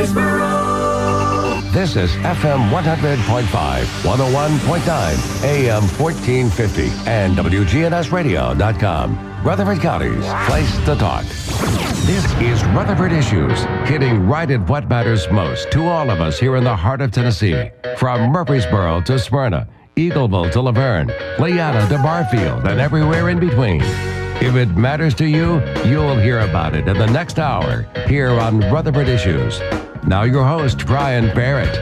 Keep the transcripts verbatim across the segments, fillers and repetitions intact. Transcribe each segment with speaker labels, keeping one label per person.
Speaker 1: Murfreesboro.
Speaker 2: This is F M one hundred point five, one oh one point nine, A M fourteen fifty, and W G N S radio dot com. Rutherford County's place to talk. This is Rutherford Issues, hitting right at what matters most to all of us here in the heart of Tennessee. From Murfreesboro to Smyrna, Eagleville to Laverne, Leanna to Barfield, and everywhere in between. If it matters to you, you'll hear about it in the next hour here on Rutherford Issues. Now your host, Brian Barrett.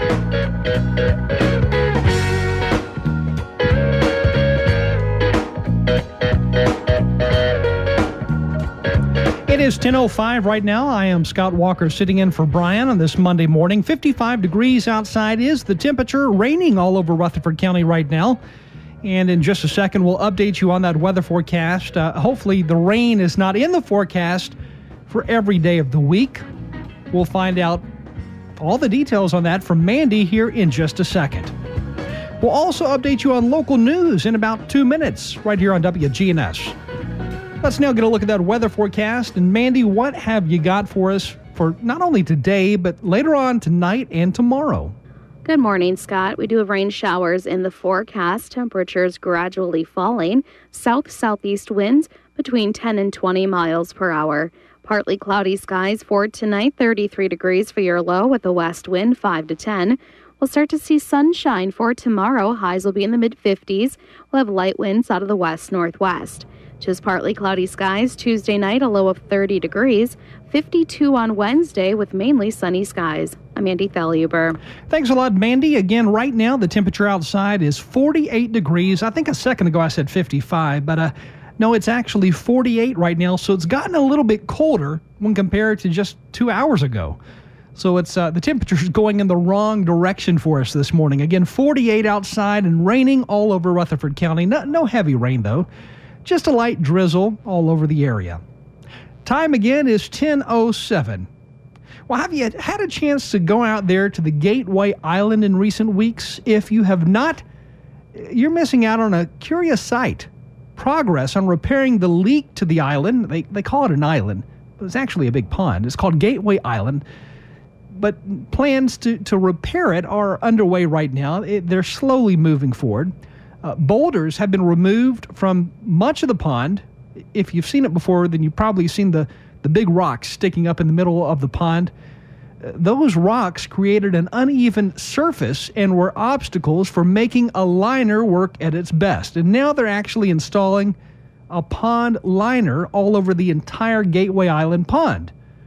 Speaker 3: It is ten oh five right now. I am Scott Walker sitting in for Brian on this Monday morning. fifty-five degrees outside is the temperature. Raining all over Rutherford County right now. And in just a second, we'll update you on that weather forecast. Uh, hopefully the rain is not in the forecast for every day of the week. We'll find out all the details on that from Mandy here in just a second. We'll also update you on local news in about two minutes right here on W G N S. Let's now get a look at that weather forecast. And Mandy, what have you got for us for not only today, but later on tonight and tomorrow?
Speaker 4: Good morning, Scott. We do have rain showers in the forecast. Temperatures gradually falling. South-southeast winds between ten and twenty miles per hour. Partly cloudy skies for tonight, thirty-three degrees for your low with a west wind five to ten. We'll start to see sunshine for tomorrow. Highs will be in the mid-fifties. We'll have light winds out of the west-northwest. Just partly cloudy skies Tuesday night, a low of thirty degrees. fifty-two on Wednesday with mainly sunny skies. I'm Mandy Thaluber.
Speaker 3: Thanks a lot, Mandy. Again, right now, the temperature outside is forty-eight degrees. I think a second ago I said fifty-five, but uh, no, it's actually forty-eight right now, so it's gotten a little bit colder when compared to just two hours ago. So it's uh, the temperature's going in the wrong direction for us this morning. Again, forty-eight outside and raining all over Rutherford County. No, no heavy rain, though. Just a light drizzle all over the area. Time again is ten oh seven. Well, have you had a chance to go out there to the Gateway Island in recent weeks? If you have not, you're missing out on a curious sight. Progress on repairing the leak to the island. They, they call it an island, but it's actually a big pond. It's called Gateway Island. But plans to, to repair it are underway right now. It, they're slowly moving forward. Uh, boulders have been removed from much of the pond. If you've seen it before, then you've probably seen the, the big rocks sticking up in the middle of the pond. Uh, those rocks created an uneven surface and were obstacles for making a liner work at its best. And now they're actually installing a pond liner all over the entire Gateway Island pond.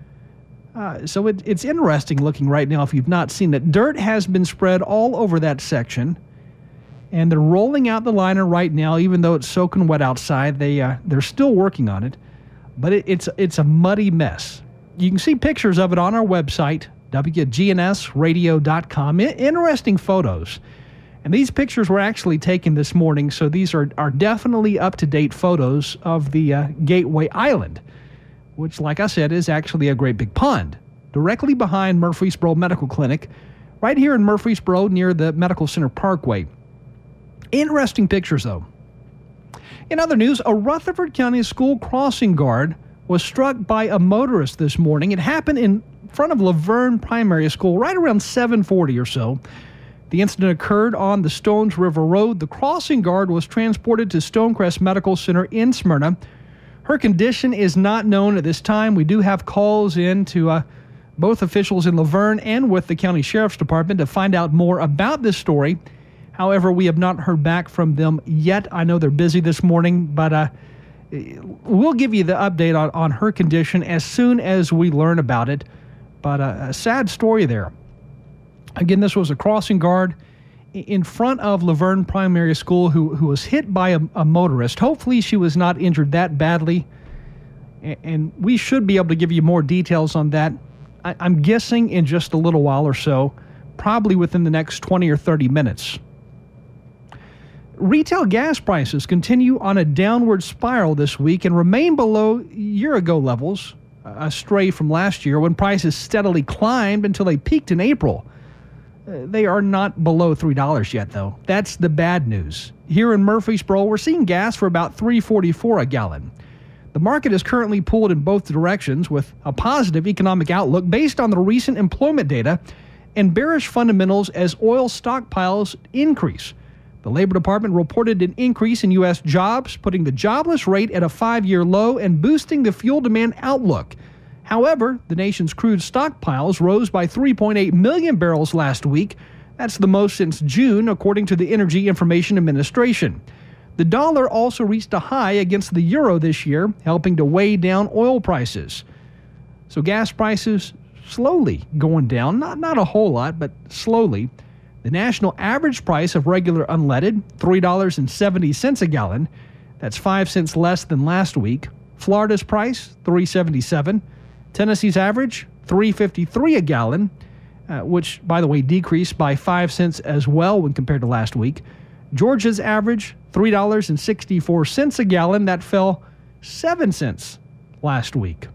Speaker 3: Uh, so it, it's interesting looking right now if you've not seen it. Dirt has been spread all over that section. And they're rolling out the liner right now, even though it's soaking wet outside. They, uh, they're still working on it, but it, it's, it's a muddy mess. You can see pictures of it on our website, W G N S radio dot com. I- interesting photos. And these pictures were actually taken this morning, so these are, are definitely up-to-date photos of the uh, Gateway Island, which, like I said, is actually a great big pond, directly behind Murfreesboro Medical Clinic, right here in Murfreesboro near the Medical Center Parkway. Interesting pictures, though. In other news, a Rutherford County school crossing guard was struck by a motorist this morning. It happened in front of Laverne Primary School right around seven forty or so. The incident occurred on the Stones River Road. The crossing guard was transported to Stonecrest Medical Center in Smyrna. Her condition is not known at this time. We do have calls in to uh, both officials in Laverne and with the County Sheriff's Department to find out more about this story. However, we have not heard back from them yet. I know they're busy this morning, but uh, we'll give you the update on, on her condition as soon as we learn about it. But uh, a sad story there. Again, this was a crossing guard in front of Laverne Primary School who, who was hit by a, a motorist. Hopefully she was not injured that badly, and, and we should be able to give you more details on that. I, I'm guessing in just a little while or so, probably within the next twenty or thirty minutes. Retail gas prices continue on a downward spiral this week and remain below year-ago levels, a stray from last year when prices steadily climbed until they peaked in April. Uh, they are not below three dollars yet, though. That's the bad news. Here in Murfreesboro, we're seeing gas for about three forty-four a gallon. The market is currently pulled in both directions with a positive economic outlook based on the recent employment data and bearish fundamentals as oil stockpiles increase. The Labor Department reported an increase in U S jobs, putting the jobless rate at a five-year low and boosting the fuel demand outlook. However, the nation's crude stockpiles rose by three point eight million barrels last week. That's the most since June, according to the Energy Information Administration. The dollar also reached a high against the euro this year, helping to weigh down oil prices. So gas prices slowly going down, not, not a whole lot, but slowly. The national average price of regular unleaded, three dollars and seventy cents a gallon. That's five cents less than last week. Florida's price, three dollars and seventy-seven cents. Tennessee's average, three dollars and fifty-three cents a gallon, uh, which, by the way, decreased by five cents as well when compared to last week. Georgia's average, three dollars and sixty-four cents a gallon. That fell seven cents last week.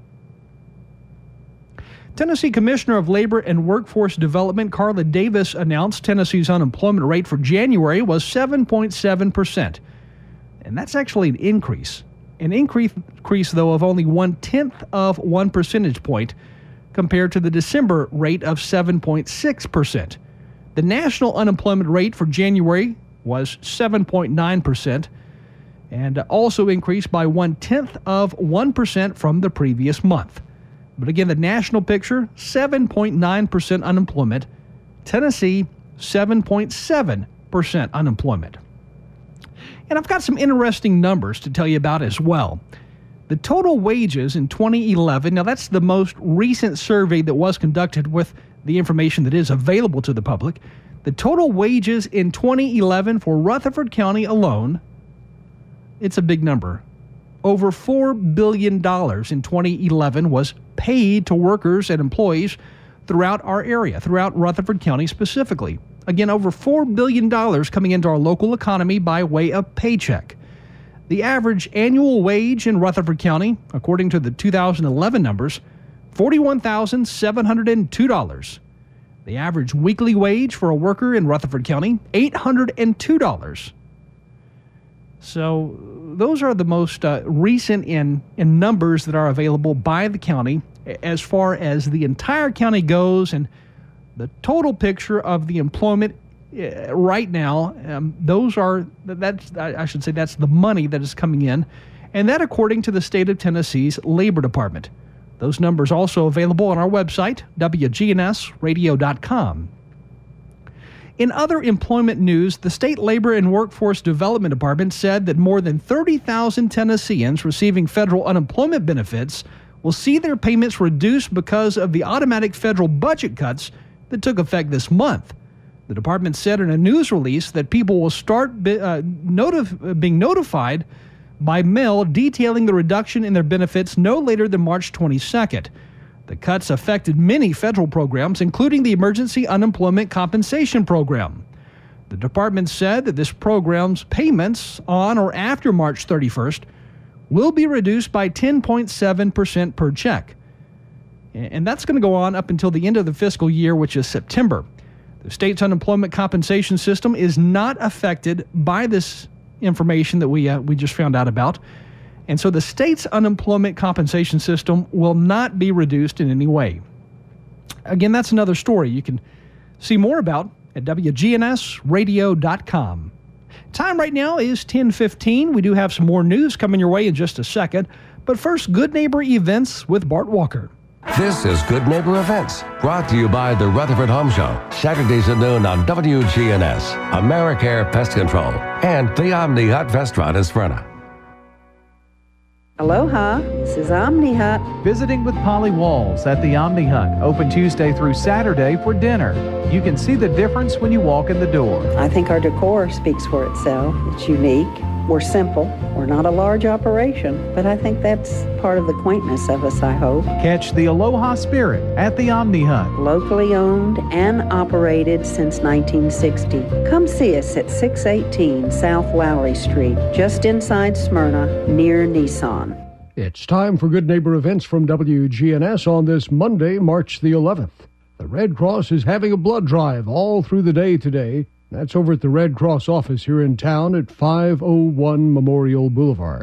Speaker 3: Tennessee Commissioner of Labor and Workforce Development Carla Davis announced Tennessee's unemployment rate for January was seven point seven percent. And that's actually an increase. An increase, increase though, of only one-tenth of one percentage point compared to the December rate of seven point six percent. The national unemployment rate for January was seven point nine percent and also increased by one-tenth of one percent from the previous month. But again, the national picture, seven point nine percent unemployment. Tennessee, seven point seven percent unemployment. And I've got some interesting numbers to tell you about as well. The total wages in twenty eleven, now that's the most recent survey that was conducted with the information that is available to the public. The total wages in twenty eleven for Rutherford County alone, it's a big number. Over four billion dollars in twenty eleven was paid to workers and employees throughout our area, throughout Rutherford County specifically. Again, over four billion dollars coming into our local economy by way of paycheck. The average annual wage in Rutherford County, according to the two thousand eleven numbers, forty-one thousand seven hundred two dollars. The average weekly wage for a worker in Rutherford County, eight hundred two dollars. So those are the most uh, recent in, in numbers that are available by the county as far as the entire county goes, and the total picture of the employment uh, right now. Um, those are that's I should say that's the money that is coming in, and that according to the state of Tennessee's Labor Department. Those numbers also available on our website, W G N S radio dot com. In other employment news, the State Labor and Workforce Development Department said that more than thirty thousand Tennesseans receiving federal unemployment benefits will see their payments reduced because of the automatic federal budget cuts that took effect this month. The department said in a news release that people will start be, uh, notif- being notified by mail detailing the reduction in their benefits no later than March twenty-second. The cuts affected many federal programs, including the Emergency Unemployment Compensation Program. The department said that this program's payments on or after March thirty-first will be reduced by ten point seven percent per check. And that's going to go on up until the end of the fiscal year, which is September. The state's unemployment compensation system is not affected by this information that we uh, we just found out about. And so the state's unemployment compensation system will not be reduced in any way. Again, that's another story you can see more about at W G N S radio dot com. Time right now is ten fifteen. We do have some more news coming your way in just a second. But first, Good Neighbor Events with Bart Walker.
Speaker 2: This is Good Neighbor Events, brought to you by the Rutherford Home Show, Saturdays at noon on W G N S, AmeriCare Pest Control, and the Omni Hut Restaurant in Smyrna.
Speaker 1: Aloha, this is Omni Hut.
Speaker 5: Visiting with Polly Walls at the Omni Hut, open Tuesday through Saturday for dinner. You can see the difference when you walk in the door.
Speaker 1: I think our decor speaks for itself. It's unique. We're simple. We're not a large operation, but I think that's part of the quaintness of us, I hope.
Speaker 5: Catch the Aloha spirit at the Omni Hut.
Speaker 1: Locally owned and operated since nineteen sixty. Come see us at six eighteen South Lowry Street, just inside Smyrna, near Nissan.
Speaker 6: It's time for Good Neighbor Events from W G N S on this Monday, March the eleventh. The Red Cross is having a blood drive all through the day today. That's over at the Red Cross office here in town at five oh one Memorial Boulevard.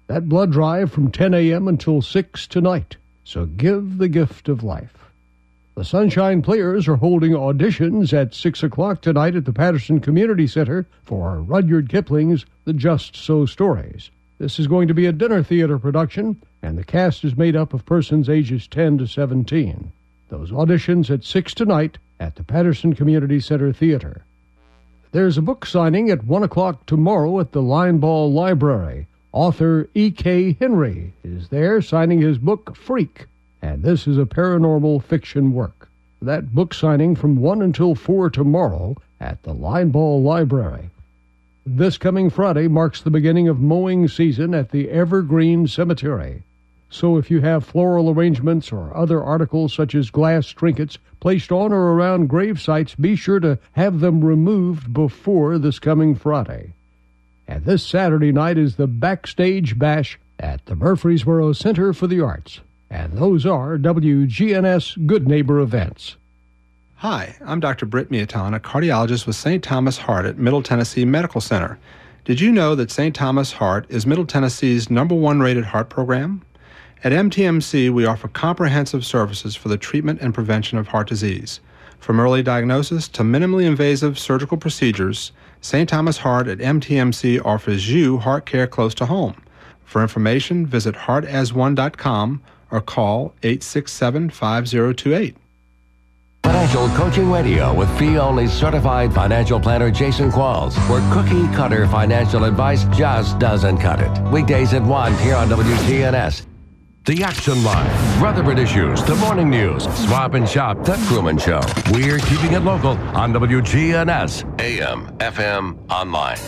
Speaker 6: That blood drive from ten a.m. until six tonight. So give the gift of life. The Sunshine Players are holding auditions at six o'clock tonight at the Patterson Community Center for Rudyard Kipling's The Just So Stories. This is going to be a dinner theater production, and the cast is made up of persons ages ten to seventeen. Those auditions at six tonight at the Patterson Community Center Theater. There's a book signing at one o'clock tomorrow at the Linebaugh Library. Author E K. Henry is there signing his book, Freak, and this is a paranormal fiction work. That book signing from one until four tomorrow at the Linebaugh Library. This coming Friday marks the beginning of mowing season at the Evergreen Cemetery. So if you have floral arrangements or other articles such as glass trinkets placed on or around grave sites, be sure to have them removed before this coming Friday. And this Saturday night is the Backstage Bash at the Murfreesboro Center for the Arts. And those are W G N S Good Neighbor events.
Speaker 7: Hi, I'm Doctor Britt Miaton, a cardiologist with Saint Thomas Heart at Middle Tennessee Medical Center. Did you know that Saint Thomas Heart is Middle Tennessee's number one rated heart program? At M T M C, we offer comprehensive services for the treatment and prevention of heart disease. From early diagnosis to minimally invasive surgical procedures, Saint Thomas Heart at M T M C offers you heart care close to home. For information, visit heart as one dot com or call eight six seven, five zero two eight.
Speaker 2: Financial Coaching Radio with fee-only certified financial planner Jason Qualls, where cookie-cutter financial advice just doesn't cut it. Weekdays at one here on W G N S. The Action Line, Rutherford Issues, The Morning News, Swap and Shop, The Truman Show. We're keeping it local on W G N S, A M, F M, online.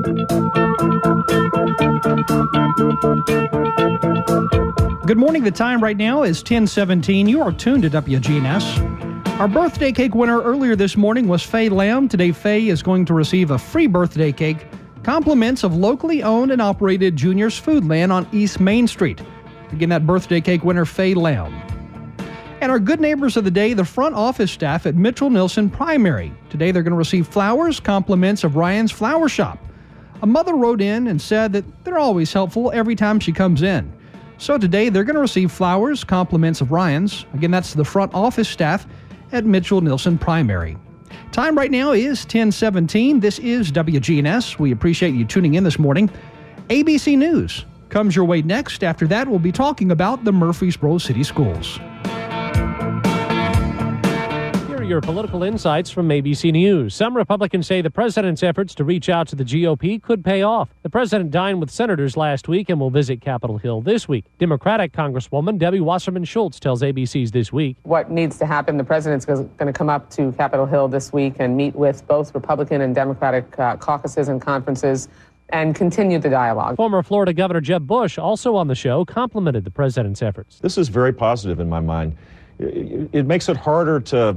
Speaker 3: Good morning. The time right now is ten seventeen. You are tuned to W G N S. Our birthday cake winner earlier this morning was Faye Lamb. Today, Faye is going to receive a free birthday cake, compliments of locally owned and operated Junior's Foodland on East Main Street. Again, that birthday cake winner, Faye Lamb. And our good neighbors of the day, the front office staff at Mitchell Nilsson Primary. Today, they're going to receive flowers, compliments of Ryan's Flower Shop. A mother wrote in and said that they're always helpful every time she comes in. So today, they're going to receive flowers, compliments of Ryan's. Again, that's the front office staff at Mitchell Nilsson Primary. Time right now is ten seventeen. This is W G N S. We appreciate you tuning in this morning. A B C News comes your way next. After that, we'll be talking about the Murfreesboro City Schools.
Speaker 8: Here are your political insights from A B C News. Some Republicans say the president's efforts to reach out to the G O P could pay off. The president dined with senators last week and will visit Capitol Hill this week. Democratic Congresswoman Debbie Wasserman Schultz tells A B C's This Week.
Speaker 9: What needs to happen, the president's going to come up to Capitol Hill this week and meet with both Republican and Democratic uh, caucuses and conferences and continue the dialogue.
Speaker 8: Former Florida Governor Jeb Bush, also on the show, complimented the president's efforts.
Speaker 10: This is very positive in my mind. It, it makes it harder to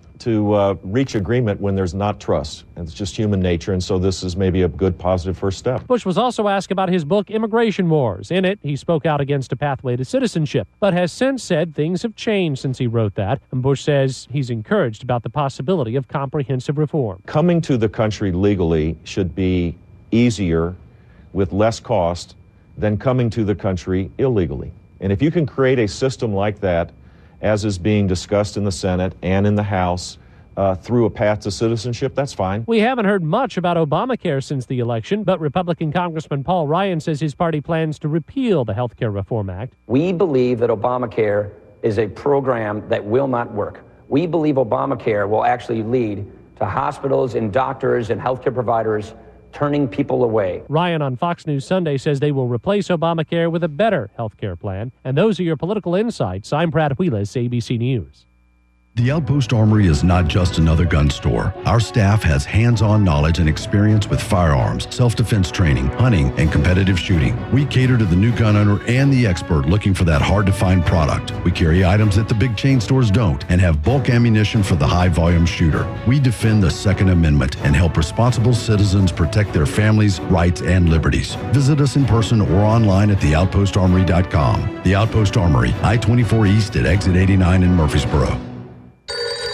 Speaker 10: to uh, reach agreement when there's not trust. And it's just human nature, and so this is maybe a good, positive first step.
Speaker 8: Bush was also asked about his book, Immigration Wars. In it, he spoke out against a pathway to citizenship, but has since said things have changed since he wrote that. And Bush says he's encouraged about the possibility of comprehensive reform.
Speaker 10: Coming to the country legally should be easier with less cost than coming to the country illegally. And if you can create a system like that, as is being discussed in the Senate and in the House, uh, through a path to citizenship, that's fine.
Speaker 8: We haven't heard much about Obamacare since the election, but Republican Congressman Paul Ryan says his party plans to repeal the Health Care Reform Act.
Speaker 11: We believe that Obamacare is a program that will not work. We believe Obamacare will actually lead to hospitals and doctors and healthcare providers turning people away.
Speaker 8: Ryan on Fox News Sunday says they will replace Obamacare with a better health care plan. And those are your political insights. I'm Brad Wheelis, A B C News.
Speaker 12: The Outpost Armory is not just another gun store. Our staff has hands-on knowledge and experience with firearms, self-defense training, hunting, and competitive shooting. We cater to the new gun owner and the expert looking for that hard-to-find product. We carry items that the big chain stores don't and have bulk ammunition for the high-volume shooter. We defend the Second Amendment and help responsible citizens protect their families, rights, and liberties. Visit us in person or online at the outpost armory dot com. The Outpost Armory, I twenty-four East at Exit eighty-nine in Murfreesboro.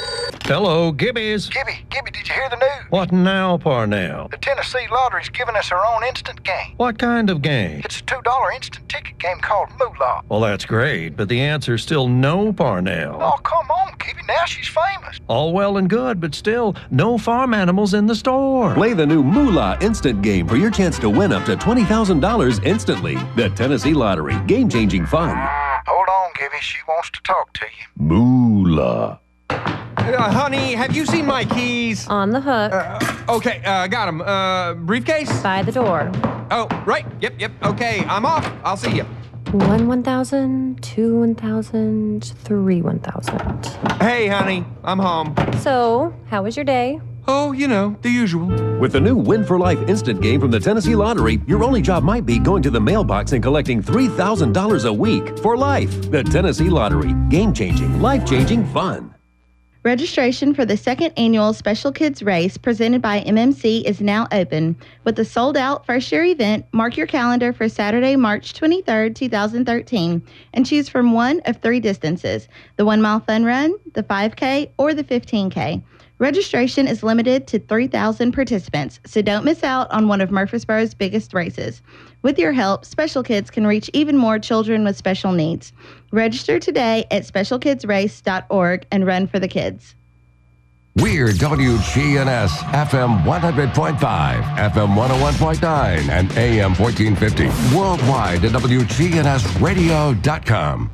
Speaker 13: Hello, Gibby's.
Speaker 14: Gibby, Gibby, did you hear the news?
Speaker 13: What now, Parnell?
Speaker 14: The Tennessee Lottery's giving us our own instant game.
Speaker 13: What kind of game?
Speaker 14: It's a two dollar instant ticket game called Moolah.
Speaker 13: Well, that's great, but the answer's still no, Parnell.
Speaker 14: Oh, come on, Gibby, now she's famous.
Speaker 13: All well and good, but still, no farm animals in the store.
Speaker 15: Play the new Moolah instant game for your chance to win up to twenty thousand dollars instantly. The Tennessee Lottery, game-changing fun.
Speaker 14: Hold on, Gibby, she wants to talk to you.
Speaker 15: Moolah.
Speaker 16: Uh, honey, have you seen my keys?
Speaker 17: On the hook.
Speaker 16: Uh, okay, uh, got them. Uh, briefcase?
Speaker 17: By the door.
Speaker 16: Oh, right. Yep, yep. Okay, I'm off. I'll see you.
Speaker 17: One one thousand, two one thousand, three one thousand.
Speaker 16: Hey, honey, I'm home.
Speaker 17: So, how was your day?
Speaker 16: Oh, you know, the usual.
Speaker 15: With the new Win for Life instant game from the Tennessee Lottery, your only job might be going to the mailbox and collecting three thousand dollars a week for life. The Tennessee Lottery, game-changing, life-changing fun.
Speaker 18: Registration for the second annual Special Kids Race presented by M M C is now open. With the sold-out first-year event, mark your calendar for Saturday, March twenty-third, twenty thirteen, and choose from one of three distances, the one-mile fun run, the five K, or the fifteen K. Registration is limited to three thousand participants, so don't miss out on one of Murfreesboro's biggest races. With your help, Special Kids can reach even more children with special needs. Register today at special kids race dot org and run for the kids.
Speaker 2: We're W G N S F M one hundred point five, F M one oh one point nine, and A M fourteen fifty. Worldwide at W G N S radio dot com.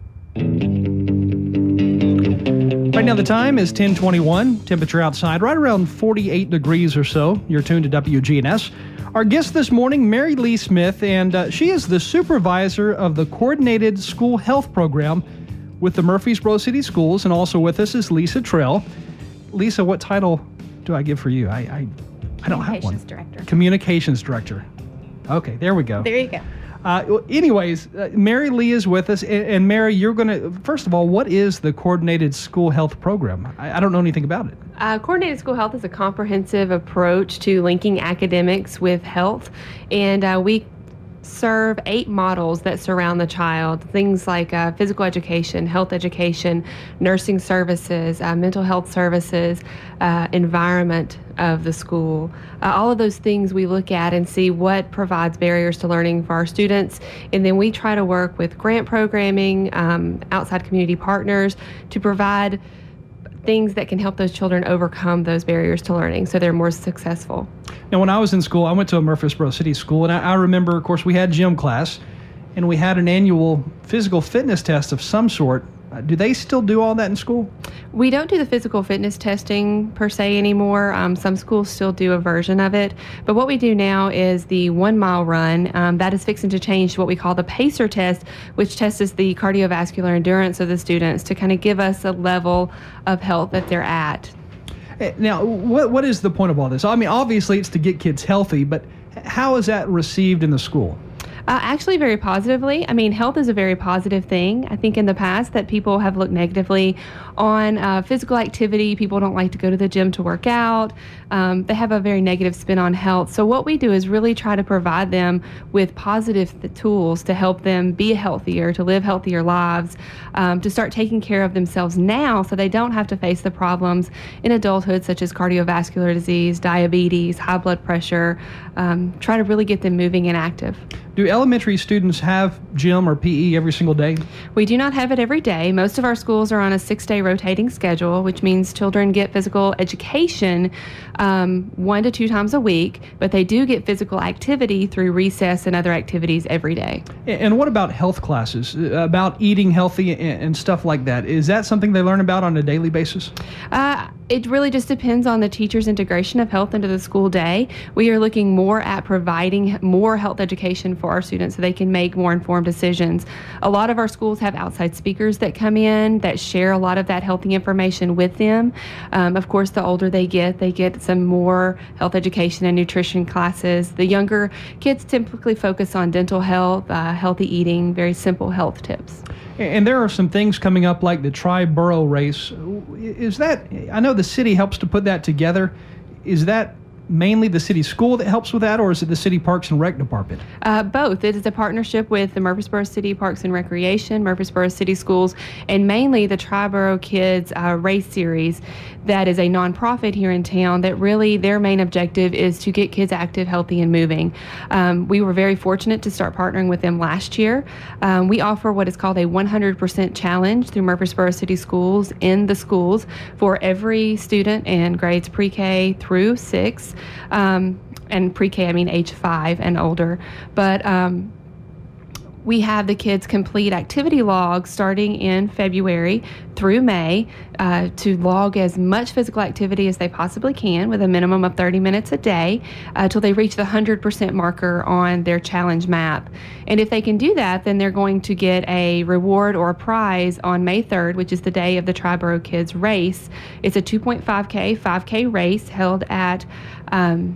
Speaker 3: Right now the time is ten twenty-one. Temperature outside right around forty-eight degrees or so. You're tuned to W G N S. Our guest this morning, Mary Lee Smith, and uh, she is the supervisor of the Coordinated School Health Program with the Murfreesboro City Schools, and also with us is Lisa Trell. Lisa, what title do I give for you? I I, I don't have one.
Speaker 19: Communications Director.
Speaker 3: Communications Director. Okay, there we go.
Speaker 19: There you go.
Speaker 3: Uh, anyways, uh, Mary Lee is with us, and, and Mary, you're going to, first of all, what is the Coordinated School Health Program? I, I don't know anything about it.
Speaker 19: Uh, Coordinated School Health is a comprehensive approach to linking academics with health, and uh, we serve eight models that surround the child, things like uh, physical education, health education, nursing services, uh, mental health services, uh, environment of the school. Uh, all of those things we look at and see what provides barriers to learning for our students, and then we try to work with grant programming, um, outside community partners to provide things that can help those children overcome those barriers to learning so they're more successful.
Speaker 3: Now, when I was in school, I went to a Murfreesboro City school, and I, I remember, of course, we had gym class, and we had an annual physical fitness test of some sort. Uh, do they still do all that in school?
Speaker 19: We don't do the physical fitness testing per se anymore. Um, some schools still do a version of it. But what we do now is the one mile run. Um, that is fixing to change to what we call the PACER test, which tests the cardiovascular endurance of the students to kind of give us a level of health that they're at.
Speaker 3: Now, what what is the point of all this? I mean, obviously it's to get kids healthy, but how is that received in the school?
Speaker 19: Uh, actually, very positively. I mean, health is a very positive thing. I think in the past that people have looked negatively on uh, physical activity. People don't like to go to the gym to work out. Um, they have a very negative spin on health. So what we do is really try to provide them with positive th- tools to help them be healthier, to live healthier lives, um, to start taking care of themselves now so they don't have to face the problems in adulthood such as cardiovascular disease, diabetes, high blood pressure. Um, try to really get them moving and active.
Speaker 3: Do elementary students have gym or P E every single day?
Speaker 19: We do not have it every day. Most of our schools are on a six-day rotating schedule, which means children get physical education um, one to two times a week, but they do get physical activity through recess and other activities every day.
Speaker 3: And what about health classes, about eating healthy and stuff like that? Is that something they learn about on a daily basis?
Speaker 19: Uh, it really just depends on the teacher's integration of health into the school day. We are looking more at providing more health education for our students so they can make more informed decisions. A lot of our schools have outside speakers that come in that share a lot of that healthy information with them. Um, of course, the older they get, they get some more health education and nutrition classes. The younger kids typically focus on dental health, uh, healthy eating, very simple health tips.
Speaker 3: And there are some things coming up like the Tri-Borough race. Is that, I know the city helps to put that together. Is that mainly the city school that helps with that, or is it the city Parks and Rec department?
Speaker 19: Uh, both. It is a partnership with the Murfreesboro City Parks and Recreation, Murfreesboro City Schools, and mainly the Triborough Kids uh, Race Series. That is a nonprofit here in town that really their main objective is to get kids active, healthy, and moving. Um, we were very fortunate to start partnering with them last year. Um, we offer what is called a one hundred percent challenge through Murfreesboro City Schools in the schools for every student in grades pre-K through six. Um, and pre-K, I mean age five and older. But um, we have the kids complete activity logs starting in February through May uh, to log as much physical activity as they possibly can with a minimum of thirty minutes a day uh, till they reach the one hundred percent marker on their challenge map. And if they can do that, then they're going to get a reward or a prize on May third, which is the day of the Triborough Kids Race. It's a two point five K, five K race held at um,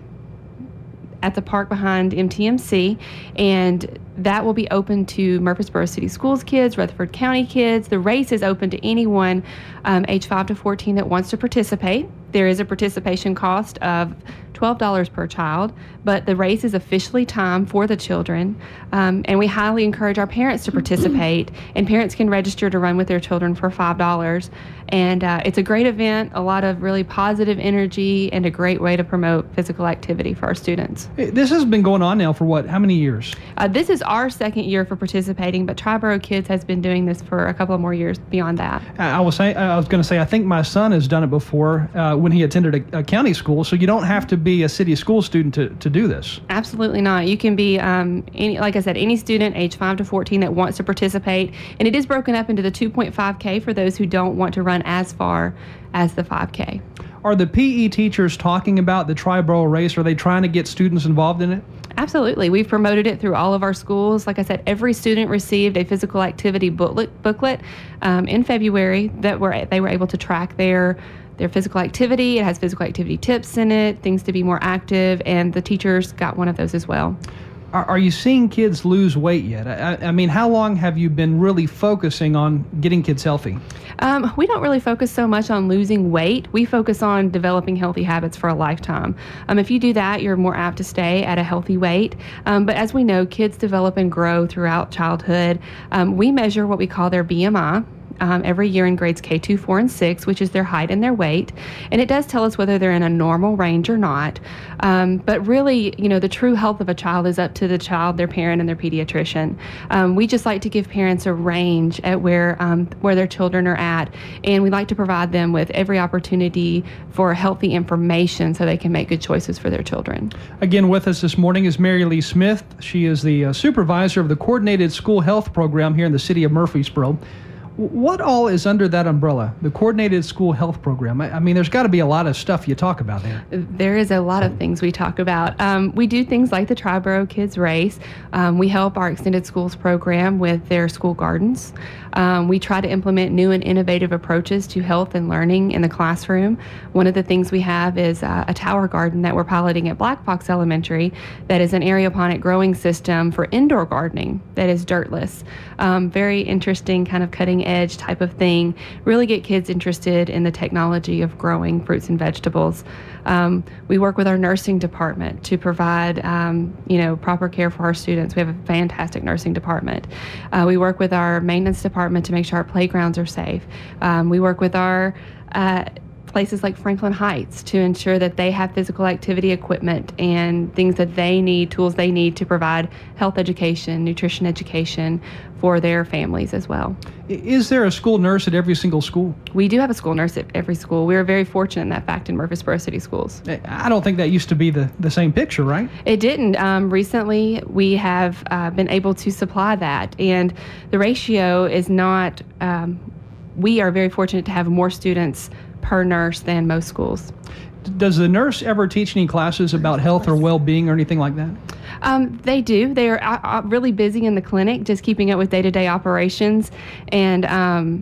Speaker 19: at the park behind M T M C, and that will be open to Murfreesboro City Schools kids, Rutherford County kids. The race is open to anyone um, age five to fourteen that wants to participate. There is a participation cost of twelve dollars per child, but the race is officially timed for the children, um, and we highly encourage our parents to participate, and parents can register to run with their children for five dollars. And uh, it's a great event, a lot of really positive energy, and a great way to promote physical activity for our students.
Speaker 3: This has been going on now for what, how many years?
Speaker 19: Uh, this is our second year for participating, but Triborough Kids has been doing this for a couple of more years beyond that.
Speaker 3: I was saying, I was going to say, I think my son has done it before uh, when he attended a, a county school, so you don't have to be a city school student to, to do this.
Speaker 19: Absolutely not. You can be, um, any, like I said, any student age five to fourteen that wants to participate, and it is broken up into the two point five K for those who don't want to run as far as the five K.
Speaker 3: Are the P E teachers talking about the Triborough race? Are they trying to get students involved in it?
Speaker 19: Absolutely. We've promoted it through all of our schools. Like I said, every student received a physical activity booklet, booklet um, in February that were they were able to track their their physical activity. It has physical activity tips in it, things to be more active, and the teachers got one of those as well.
Speaker 3: Are, are you seeing kids lose weight yet? I, I mean, how long have you been really focusing on getting kids healthy?
Speaker 19: Um, we don't really focus so much on losing weight. We focus on developing healthy habits for a lifetime. Um, if you do that, you're more apt to stay at a healthy weight. Um, but as we know, kids develop and grow throughout childhood. Um, we measure what we call their B M I. Um, every year in grades K two, four, and six, which is their height and their weight. And it does tell us whether they're in a normal range or not. Um, but really, you know, the true health of a child is up to the child, their parent, and their pediatrician. Um, we just like to give parents a range at where um, where their children are at. And we like to provide them with every opportunity for healthy information so they can make good choices for their children.
Speaker 3: Again, with us this morning is Mary Lee Smith. She is the uh, supervisor of the Coordinated School Health Program here in the city of Murfreesboro. What all is under that umbrella, the Coordinated School Health Program? I, I mean, there's got to be a lot of stuff you talk about there.
Speaker 19: There is a lot of things we talk about. Um, we do things like the Triborough Kids Race. Um, we help our Extended Schools program with their school gardens. Um, we try to implement new and innovative approaches to health and learning in the classroom. One of the things we have is uh, a tower garden that we're piloting at Black Fox Elementary that is an aeroponic growing system for indoor gardening that is dirtless. Um, very interesting kind of cutting edge type of thing. Really get kids interested in the technology of growing fruits and vegetables. Um, we work with our nursing department to provide, um, you know, proper care for our students. We have a fantastic nursing department. Uh, we work with our maintenance department to make sure our playgrounds are safe. Um, we work with our uh, places like Franklin Heights to ensure that they have physical activity equipment and things that they need, tools they need to provide health education, nutrition education for their families as well.
Speaker 3: Is there a school nurse at every single school?
Speaker 19: We do have a school nurse at every school. We are very fortunate in that fact in Murfreesboro City Schools.
Speaker 3: I don't think that used to be the, the same picture, right?
Speaker 19: It didn't. Um, recently, we have uh, been able to supply that, and the ratio is not, um, we are very fortunate to have more students per nurse than most schools.
Speaker 3: Does the nurse ever teach any classes about health or well-being or anything like that?
Speaker 19: Um, they do. They are uh, really busy in the clinic, just keeping up with day-to-day operations. And um,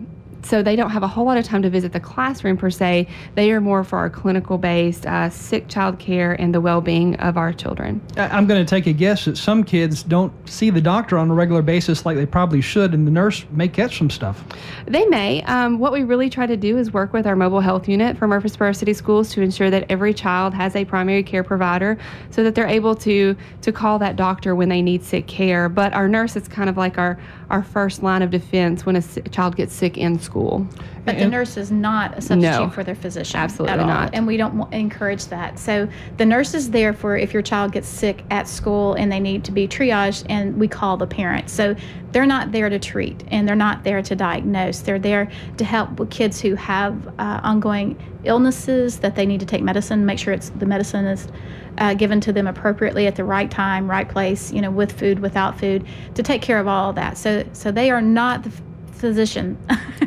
Speaker 19: so they don't have a whole lot of time to visit the classroom per se. They are more for our clinical-based uh, sick child care and the well-being of our children.
Speaker 3: I'm going to take a guess that some kids don't see the doctor on a regular basis like they probably should, and the nurse may catch some stuff.
Speaker 19: They may. Um, what we really try to do is work with our mobile health unit for Murfreesboro City Schools to ensure that every child has a primary care provider so that they're able to to call that doctor when they need sick care. But our nurse is kind of like our, our first line of defense when a si- child gets sick in school.
Speaker 20: But the nurse is not a substitute
Speaker 19: No,
Speaker 20: for their physician.
Speaker 19: absolutely
Speaker 20: at all,
Speaker 19: not.
Speaker 20: And we don't w- encourage that. So the nurse is there for if your child gets sick at school and they need to be triaged, and we call the parent. So they're not there to treat, and they're not there to diagnose. They're there to help with kids who have uh, ongoing illnesses that they need to take medicine, make sure it's the medicine is uh, given to them appropriately at the right time, right place, you know, with food, without food, to take care of all of that. So so they are not the physician.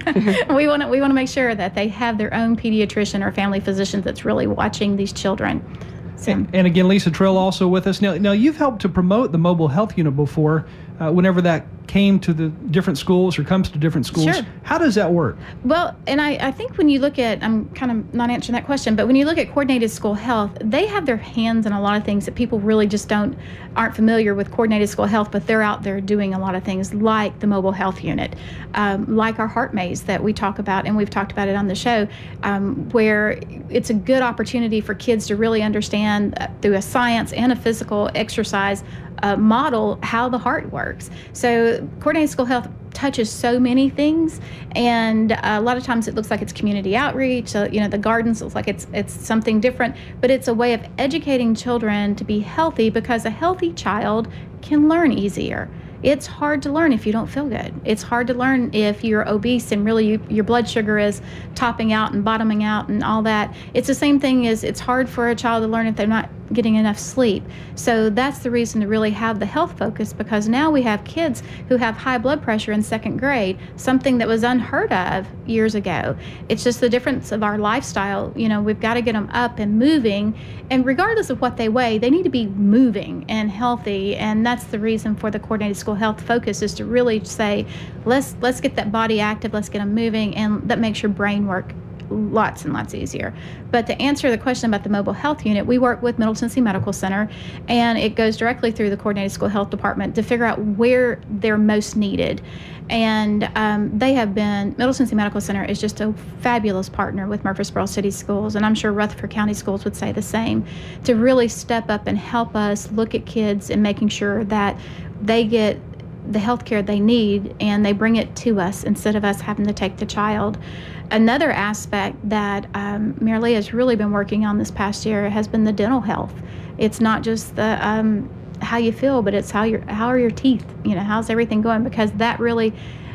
Speaker 20: we want to we want to make sure that they have their own pediatrician or family physician that's really watching these children. So.
Speaker 3: And, and again, Lisa Trill also with us. Now, now you've helped to promote the mobile health unit before, uh, whenever that came to the different schools or comes to different schools.
Speaker 20: Sure.
Speaker 3: How does that work?
Speaker 20: Well, and I, I think when you look at, I'm kind of not answering that question, but when you look at coordinated school health, they have their hands in a lot of things that people really just don't, aren't familiar with coordinated school health, but they're out there doing a lot of things like the mobile health unit, um, like our heart maze that we talk about, and we've talked about it on the show, um, where it's a good opportunity for kids to really understand uh, through a science and a physical exercise uh, model how the heart works. So coordinated school health touches so many things, and uh, a lot of times it looks like it's community outreach. So, you know, the gardens looks like it's it's something different, but it's a way of educating children to be healthy, because a healthy child can learn easier. It's hard to learn if you don't feel good. It's hard to learn if you're obese and really you, your blood sugar is topping out and bottoming out and all that. It's the same thing as it's hard for a child to learn if they're not getting enough sleep. So that's the reason to really have the health focus, because now we have kids who have high blood pressure in second grade, something that was unheard of years ago. It's just the difference of our lifestyle. You know, we've got to get them up and moving, and regardless of what they weigh, they need to be moving and healthy, and that's the reason for the coordinated school health focus, is to really say, let's let's get that body active, let's get them moving, and that makes your brain work lots and lots easier. But to answer the question about the mobile health unit, we work with Middle Tennessee Medical Center, and it goes directly through the coordinated school health department to figure out where they're most needed. And um, they have been, Middle Tennessee Medical Center is just a fabulous partner with Murfreesboro City Schools, and I'm sure Rutherford County Schools would say the same, to really step up and help us look at kids and making sure that they get the health care they need, and they bring it to us instead of us having to take the child. Another aspect that um, Mary Lee has really been working on this past year has been the dental health. It's not just the um, how you feel, but it's how your how are your teeth. You know, how's everything going? Because that really,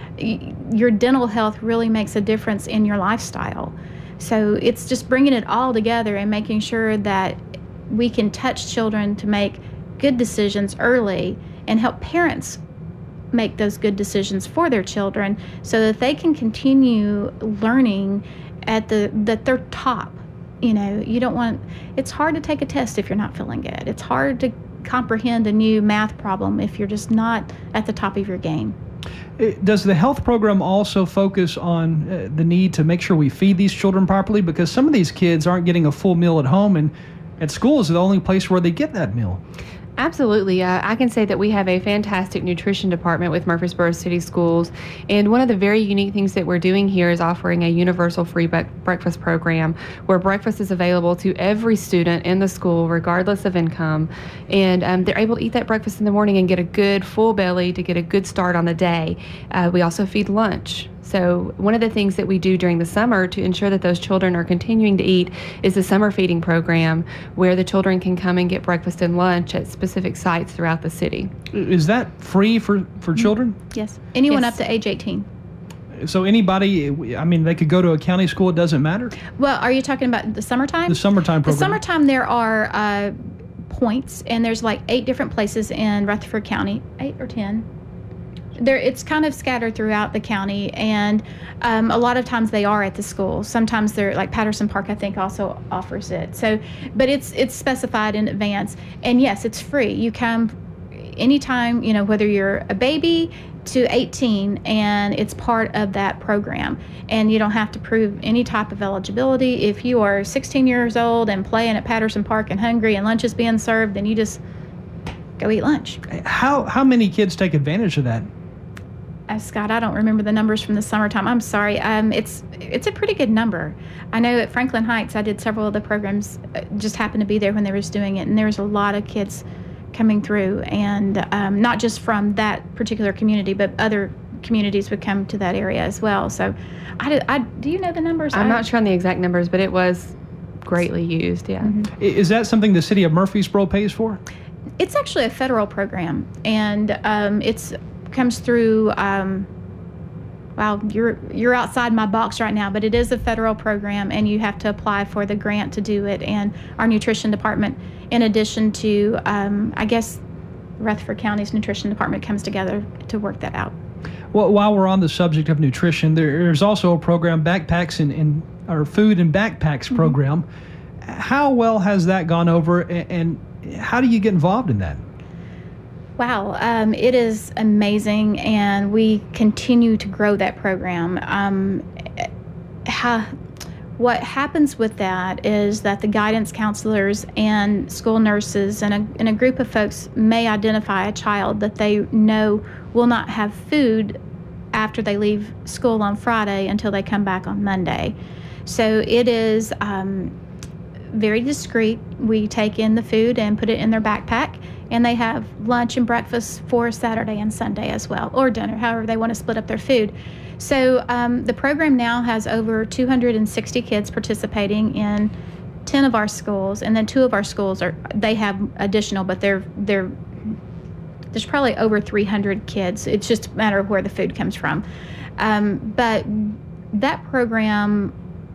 Speaker 20: your dental health really makes a difference in your lifestyle. So it's just bringing it all together and making sure that we can touch children to make good decisions early and help parents make those good decisions for their children, so that they can continue learning at the that they're top. You know, you don't want, it's hard to take a test if you're not feeling good. It's hard to comprehend a new math problem if you're just not at the top of your game.
Speaker 3: Does the health program also focus on uh, the need to make sure we feed these children properly? Because some of these kids aren't getting a full meal at home, and at school is the only place where they get that meal.
Speaker 19: Absolutely. Uh, I can say that we have a fantastic nutrition department with Murfreesboro City Schools, and one of the very unique things that we're doing here is offering a universal free bre- breakfast program where breakfast is available to every student in the school regardless of income, and um, they're able to eat that breakfast in the morning and get a good full belly to get a good start on the day. Uh, we also feed lunch. So one of the things that we do during the summer to ensure that those children are continuing to eat is the summer feeding program, where the children can come and get breakfast and lunch at specific sites throughout the city.
Speaker 3: Is that free for, for children?
Speaker 20: Yes. Anyone
Speaker 19: Yes.
Speaker 20: up to age eighteen.
Speaker 3: So anybody, I mean, they could go to a county school, it doesn't matter?
Speaker 20: Well, are you talking about the summertime?
Speaker 3: The summertime program.
Speaker 20: The summertime, there are uh, points, and there's like eight different places in Rutherford County, eight or ten. There, it's kind of scattered throughout the county, and um, a lot of times they are at the school. Sometimes they're like Patterson Park, I think, also offers it. So, but it's it's specified in advance, and yes, it's free. You come, anytime, you know, whether you're a baby to eighteen, and it's part of that program. And you don't have to prove any type of eligibility. If you are sixteen years old and playing at Patterson Park and hungry and lunch is being served, then you just go eat lunch.
Speaker 3: How how many kids take advantage of that?
Speaker 20: Uh, Scott, I don't remember the numbers from the summertime. I'm sorry. Um, it's it's a pretty good number. I know at Franklin Heights, I did several of the programs, uh, just happened to be there when they was doing it, and there was a lot of kids coming through, and um, not just from that particular community, but other communities would come to that area as well. So, I, did, I do you know the numbers?
Speaker 19: I'm
Speaker 20: I,
Speaker 19: not sure on the exact numbers, but it was greatly used. Yeah.
Speaker 20: Mm-hmm.
Speaker 3: Is that something the city of Murfreesboro pays for?
Speaker 20: It's actually a federal program, and um, it's comes through. Um, wow, you're you're outside my box right now, but it is a federal program, and you have to apply for the grant to do it. And our nutrition department, in addition to, um, I guess, Rutherford County's nutrition department comes together to work that out.
Speaker 3: Well, while we're on the subject of nutrition, there's also a program, Backpacks and, and our Food and Backpacks mm-hmm. program. How well has that gone over, and, and how do you get involved in that?
Speaker 20: Wow, um, it is amazing, and we continue to grow that program. Um, how, what happens with that is that the guidance counselors and school nurses and a, and a group of folks may identify a child that they know will not have food after they leave school on Friday until they come back on Monday. So it is um, very discreet. We take in the food and put it in their backpack, and they have lunch and breakfast for Saturday and Sunday as well, or dinner, however they want to split up their food. So um, the program now has over two hundred sixty kids participating in ten of our schools, and then two of our schools are they have additional, but they're they're there's probably over three hundred kids. It's just a matter of where the food comes from. Um, but that program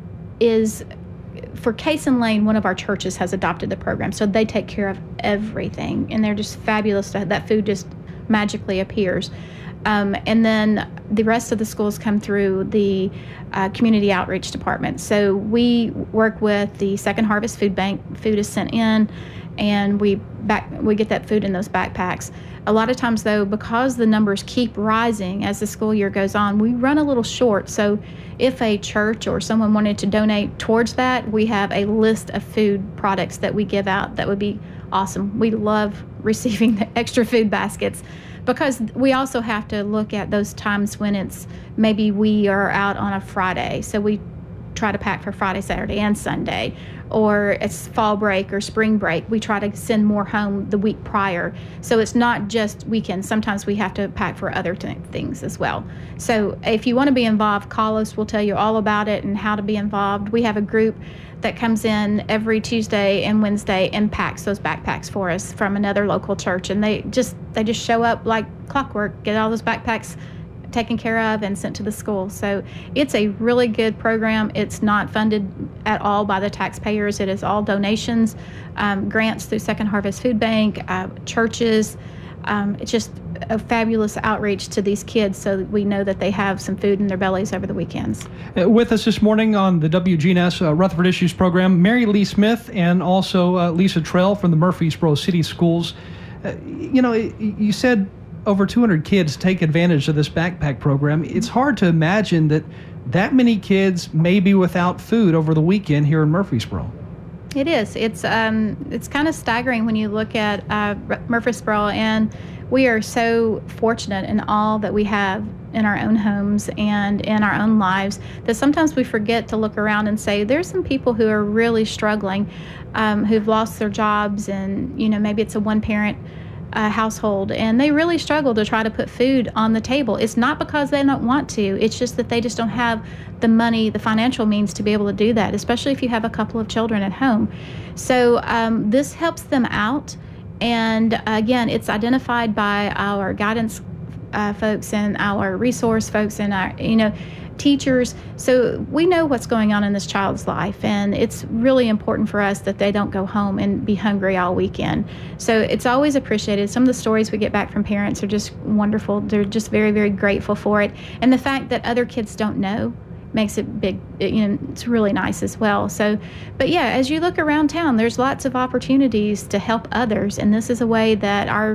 Speaker 20: is, for Case and Lane, one of our churches has adopted the program, so they take care of everything, and they're just fabulous. That food just magically appears. Um, and then the rest of the schools come through the uh, community outreach department. So we work with the Second Harvest Food Bank. Food is sent in, and we back we get that food in those backpacks. A lot of times, though, because the numbers keep rising as the school year goes on, we run a little short. So if a church or someone wanted to donate towards that, we have a list of food products that we give out that would be awesome. We love receiving the extra food baskets, because we also have to look at those times when it's maybe we are out on a Friday. So we try to pack for Friday, Saturday, and Sunday. Or it's fall break or spring break. We try to send more home the week prior. So it's not just weekends. Sometimes we have to pack for other t- things as well. So if you want to be involved, call us. We'll tell you all about it and how to be involved. We have a group that comes in every Tuesday and Wednesday and packs those backpacks for us from another local church. And they just they just show up like clockwork, get all those backpacks taken care of and sent to the school. So it's a really good program. It's not funded at all by the taxpayers. It is all donations, um, grants through Second Harvest Food Bank, uh, churches. Um, it's just a fabulous outreach to these kids, so that we know that they have some food in their bellies over the weekends.
Speaker 3: Uh, with us this morning on the W G N S uh, Rutherford Issues program, Mary Lee Smith and also uh, Lisa Trell from the Murfreesboro City Schools. Uh, you know, you said over two hundred kids take advantage of this backpack program. It's hard to imagine that that many kids may be without food over the weekend here in Murfreesboro.
Speaker 20: It is. It's um, it's kind of staggering when you look at uh, Murfreesboro, and we are so fortunate in all that we have in our own homes and in our own lives that sometimes we forget to look around and say there's some people who are really struggling, um, who've lost their jobs, and you know maybe it's a one-parent Uh, household, and they really struggle to try to put food on the table. It's not because they don't want to, it's just that they just don't have the money, the financial means to be able to do that, especially if you have a couple of children at home. So um, this helps them out, and uh, again, it's identified by our guidance uh, folks and our resource folks and our, you know, teachers. So we know what's going on in this child's life, and it's really important for us that they don't go home and be hungry all weekend. So it's always appreciated. Some of the stories we get back from parents are just wonderful. They're just very, very grateful for it. And the fact that other kids don't know makes it big, you know, it's really nice as well. So, but yeah, as you look around town, there's lots of opportunities to help others, and this is a way that our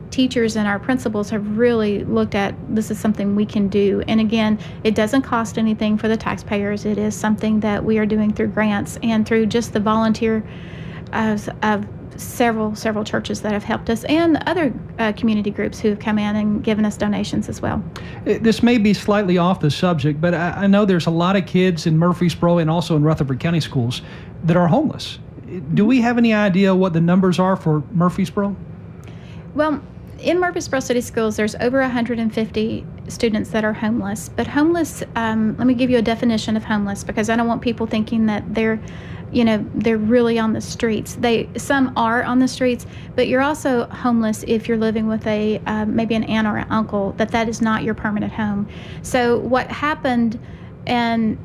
Speaker 20: teachers and our principals have really looked at this is something we can do. And again, it doesn't cost anything for the taxpayers. It is something that we are doing through grants and through just the volunteer of, of several, several churches that have helped us, and other uh, community groups who have come in and given us donations as well.
Speaker 3: This may be slightly off the subject, but I, I know there's a lot of kids in Murfreesboro and also in Rutherford County schools that are homeless. Do we have any idea what the numbers are for Murfreesboro?
Speaker 20: Well, in Murfreesboro City Schools, there's over one hundred fifty students that are homeless. But homeless, um, let me give you a definition of homeless, because I don't want people thinking that they're, you know, they're really on the streets. They some are on the streets, but you're also homeless if you're living with a uh, maybe an aunt or an uncle. That that is not your permanent home. So what happened, and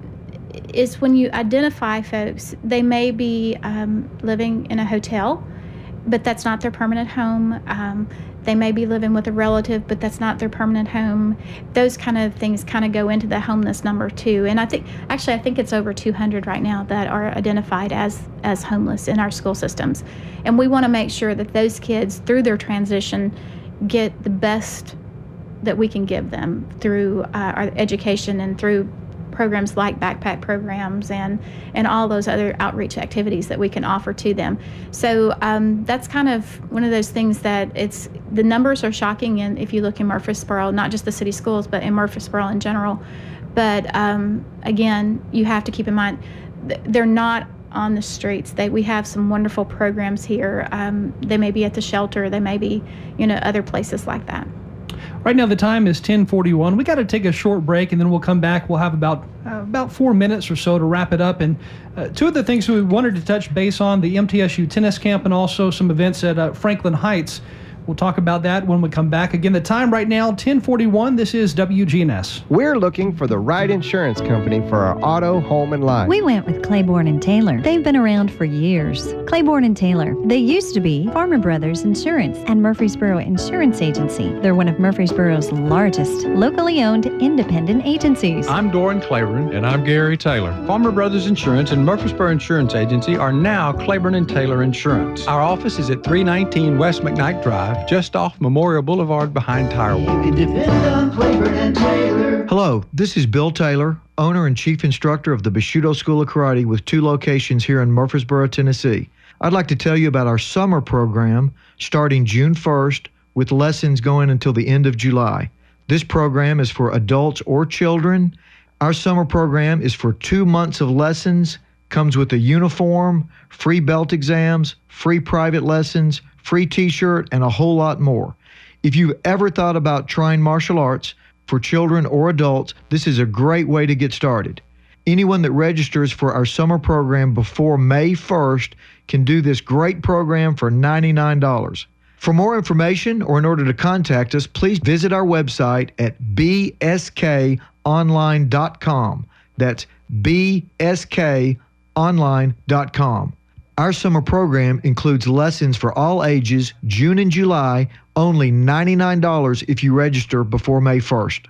Speaker 20: is when you identify folks, they may be um, living in a hotel, but that's not their permanent home. Um, they may be living with a relative, but that's not their permanent home. Those kind of things kind of go into the homeless number too. And I think, actually, I think it's over two hundred right now that are identified as, as homeless in our school systems. And we want to make sure that those kids, through their transition, get the best that we can give them through uh, our education and through programs like backpack programs and and all those other outreach activities that we can offer to them. So um, that's kind of one of those things that it's the numbers are shocking. And if you look in Murfreesboro, not just the city schools, but in Murfreesboro in general. But um, again, you have to keep in mind they're not on the streets. They we have some wonderful programs here. Um, they may be at the shelter. They may be, you know, other places like that.
Speaker 3: Right now the time is ten forty-one. We got to take a short break, and then we'll come back. We'll have about uh, about four minutes or so to wrap it up. And uh, two of the things we wanted to touch base on, the M T S U tennis camp and also some events at uh, Franklin Heights. We'll talk about that when we come back. Again, the time right now, ten forty-one. This is W G N S.
Speaker 21: We're looking for the right insurance company for our auto, home, and life.
Speaker 22: We went with Claiborne and Taylor. They've been around for years. Claiborne and Taylor. They used to be Farmer Brothers Insurance and Murfreesboro Insurance Agency. They're one of Murfreesboro's largest locally owned independent agencies.
Speaker 23: I'm Doran Claiborne. And I'm Gary Taylor. Farmer Brothers Insurance and Murfreesboro Insurance Agency are now Claiborne and Taylor Insurance. Our office is at three nineteen West McKnight Drive, just off Memorial Boulevard behind Tire World.
Speaker 24: You can depend on Claiborne and Taylor.
Speaker 25: Hello, this is Bill Taylor, owner and chief instructor of the Bishudo School of Karate with two locations here in Murfreesboro, Tennessee. I'd like to tell you about our summer program starting June first with lessons going until the end of July. This program is for adults or children. Our summer program is for two months of lessons, comes with a uniform, free belt exams, free private lessons, free t-shirt, and a whole lot more. If you've ever thought about trying martial arts for children or adults, this is a great way to get started. Anyone that registers for our summer program before May first can do this great program for ninety-nine dollars. For more information or in order to contact us, please visit our website at b s k online dot com. That's b s k online dot com. Our summer program includes lessons for all ages, June and July, only ninety-nine dollars if you register before May first.